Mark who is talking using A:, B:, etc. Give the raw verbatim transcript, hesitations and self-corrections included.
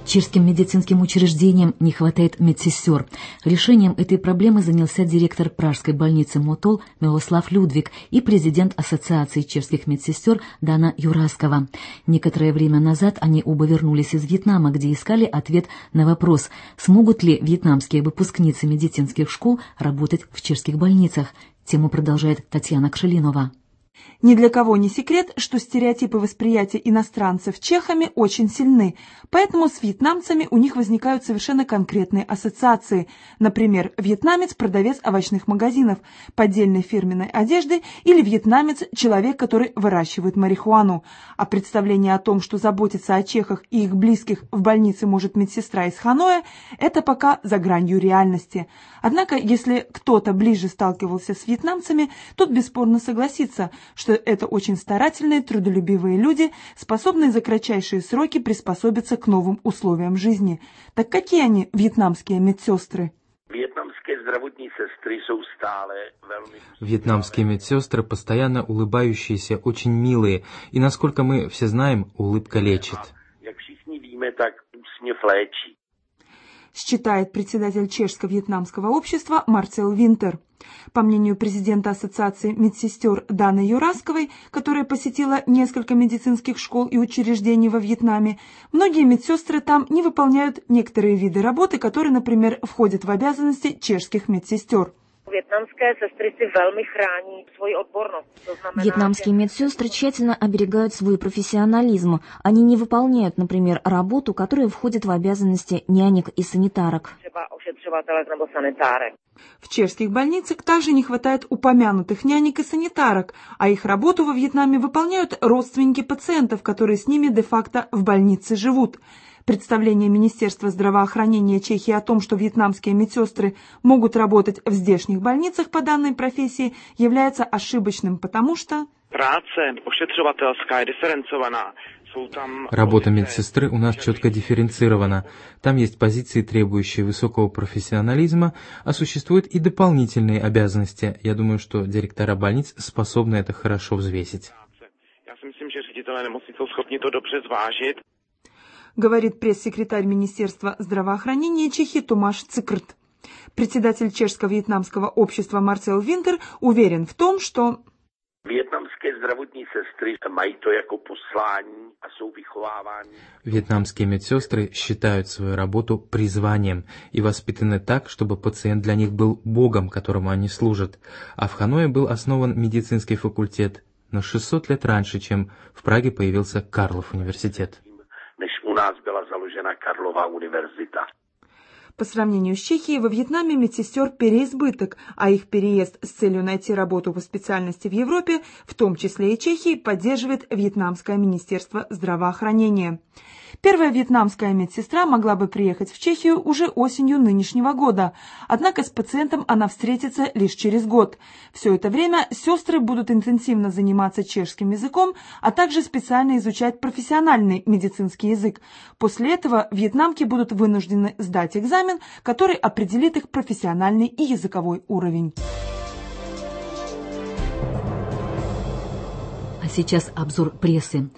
A: Чешским медицинским учреждениям не хватает медсестер. Решением этой проблемы занялся директор пражской больницы Мотол Милослав Людвиг и президент Ассоциации чешских медсестер Дана Юраскова. Некоторое время назад они оба вернулись из Вьетнама, где искали ответ на вопрос, смогут ли вьетнамские выпускницы медицинских школ работать в чешских больницах. Тему продолжает Татьяна Кшелинова.
B: Ни для кого не секрет, что стереотипы восприятия иностранцев чехами очень сильны, поэтому с вьетнамцами у них возникают совершенно конкретные ассоциации. Например, вьетнамец – продавец овощных магазинов, поддельной фирменной одежды, или вьетнамец – человек, который выращивает марихуану. А представление о том, что заботиться о чехах и их близких в больнице может медсестра из Ханоя – это пока за гранью реальности. Однако, если кто-то ближе сталкивался с вьетнамцами, тот бесспорно согласится, что это очень старательные, трудолюбивые люди, способные за кратчайшие сроки приспособиться к новым условиям жизни. Так какие они, вьетнамские медсестры?
C: Вьетнамские медсестры постоянно улыбающиеся, очень милые, и, насколько мы все знаем, улыбка лечит.
B: Считает председатель чешско-вьетнамского общества Марцел Винтер. По мнению президента Ассоциации медсестер Даны Юрасковой, которая посетила несколько медицинских школ и учреждений во Вьетнаме, многие медсестры там не выполняют некоторые виды работы, которые, например, входят в обязанности чешских медсестер.
D: Вьетнамские медсестры тщательно оберегают свой профессионализм. Они не выполняют, например, работу, которая входит в обязанности нянек и санитарок.
B: В чешских больницах также не хватает упомянутых нянек и санитарок, а их работу во Вьетнаме выполняют родственники пациентов, которые с ними де-факто в больнице живут. Представление Министерства здравоохранения Чехии о том, что вьетнамские медсестры могут работать в здешних больницах по данной профессии, является ошибочным, потому что...
C: Работа медсестры у нас четко дифференцирована. Там есть позиции, требующие высокого профессионализма, а существуют и дополнительные обязанности. Я думаю, что директора больниц способны это хорошо взвесить.
B: Говорит пресс-секретарь Министерства здравоохранения Чехии Томаш Цикрт. Председатель чешско-вьетнамского общества Марцел Винтер уверен в том, что
C: вьетнамские медсестры считают свою работу призванием и воспитаны так, чтобы пациент для них был богом, которому они служат. А в Ханое был основан медицинский факультет на шестьсот лет раньше, чем в Праге появился Карлов университет.
B: По сравнению с Чехией, во Вьетнаме медсестер переизбыток, а их переезд с целью найти работу по специальности в Европе, в том числе и Чехии, поддерживает Вьетнамское министерство здравоохранения. Первая вьетнамская медсестра могла бы приехать в Чехию уже осенью нынешнего года, однако с пациентом она встретится лишь через год. Все это время сестры будут интенсивно заниматься чешским языком, а также специально изучать профессиональный медицинский язык. После этого вьетнамки будут вынуждены сдать экзамен, который определит их профессиональный и языковой уровень.
A: А сейчас обзор прессы.